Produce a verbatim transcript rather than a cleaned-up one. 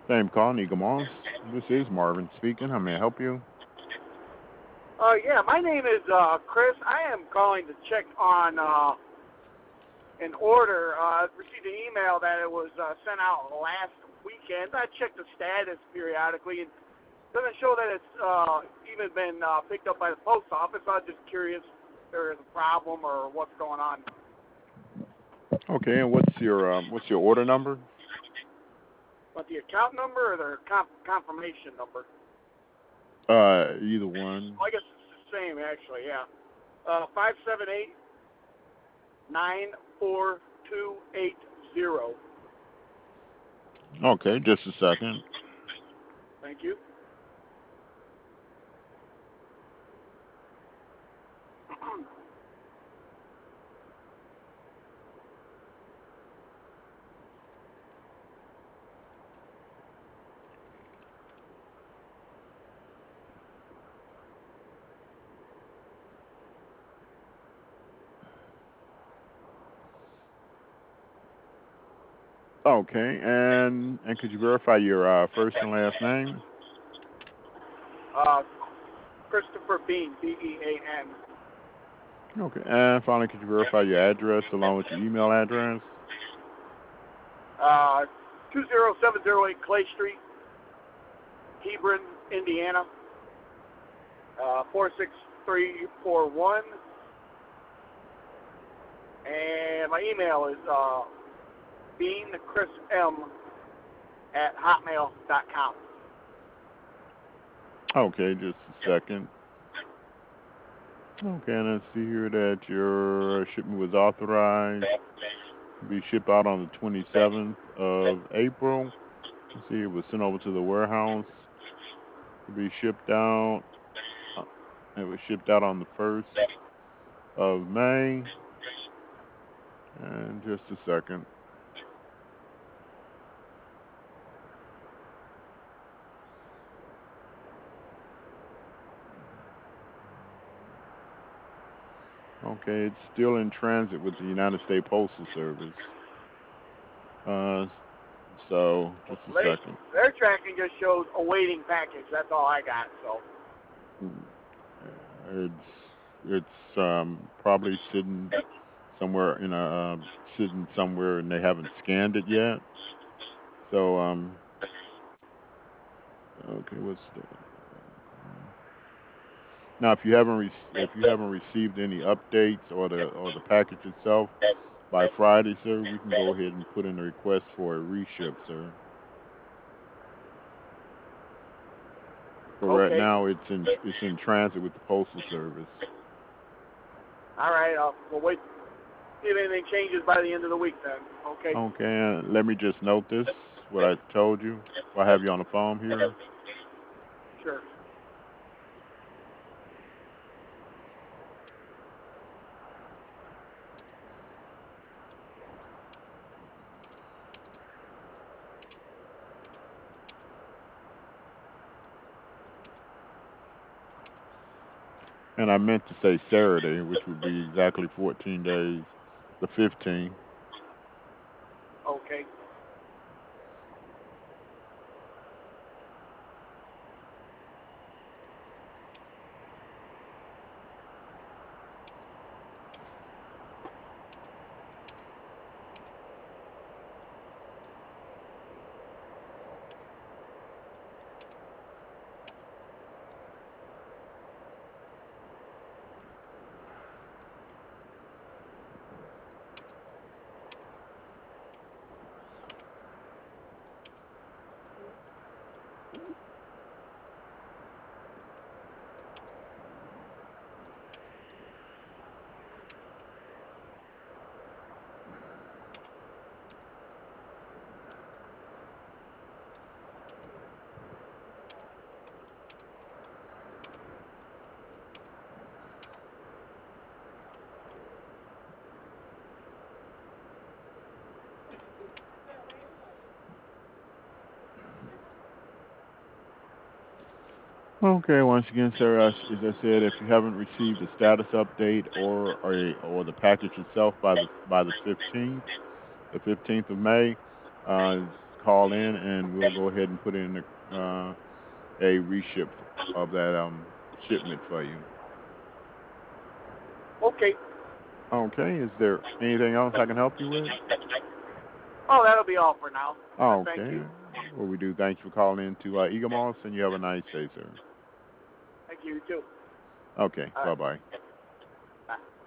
Thank you for calling Eagle Moss. This is Marvin speaking. How may I help you? Uh, yeah, my name is uh, Chris. I am calling to check on uh, an order. Uh, I received an email that it was uh, sent out last weekend. I checked the status periodically, and it doesn't show that it's uh, even been uh, picked up by the post office. I was just curious if there is a problem or what's going on. Okay, and what's your um, what's your order number? But the account number or the conf- confirmation number? Uh, either one. Well, I guess it's the same, actually, yeah. Uh, five seven eight nine four two eight zero. Okay, just a second. Thank you. Okay, and and could you verify your uh, first and last name? Uh, Christopher Bean, B E A N. Okay, and finally, could you verify your address along with your email address? Uh, two zero seven zero eight Clay Street, Hebron, Indiana, uh, four six three four one. And my email is uh, beanchrism at hotmail dot com. Okay, just a second. Okay, and I see here that your shipment was authorized to be shipped out on the twenty-seventh of April. You see, it was sent over to the warehouse to be shipped out. Uh, It was shipped out on the first of May. And just a second. Okay, it's still in transit with the United States Postal Service. Uh, so just a They, second. their tracking just shows awaiting package. That's all I got. So, Mm, uh, It's it's um, probably sitting somewhere in a uh, sitting somewhere, and they haven't scanned it yet. So um, okay, what's the now? If you haven't re- if you haven't received any updates or the or the package itself by Friday, sir, we can go ahead and put in a request for a reship, sir. But right okay. now, it's in it's in transit with the postal service. All right. Uh, we'll wait. See if anything changes by the end of the week then. Okay. Okay, and let me just note this what I told you. While I have you on the phone here. Sure. And I meant to say Saturday, which would be exactly fourteen days, the fifteenth. Okay. Okay, once again, sir, as, as I said, if you haven't received a status update or or, a, or the package itself by the by the fifteenth, the fifteenth of May, uh, call in, and we'll go ahead and put in a, uh, a reship of that um, shipment for you. Okay. Okay. Is there anything else I can help you with? Oh, that'll be all for now. Uh, thank Okay. you. Well, we do. Thanks for calling in to uh, Eagle Moss, and you have a nice day, sir. Thank you, too. Okay. All Bye right. bye. Bye.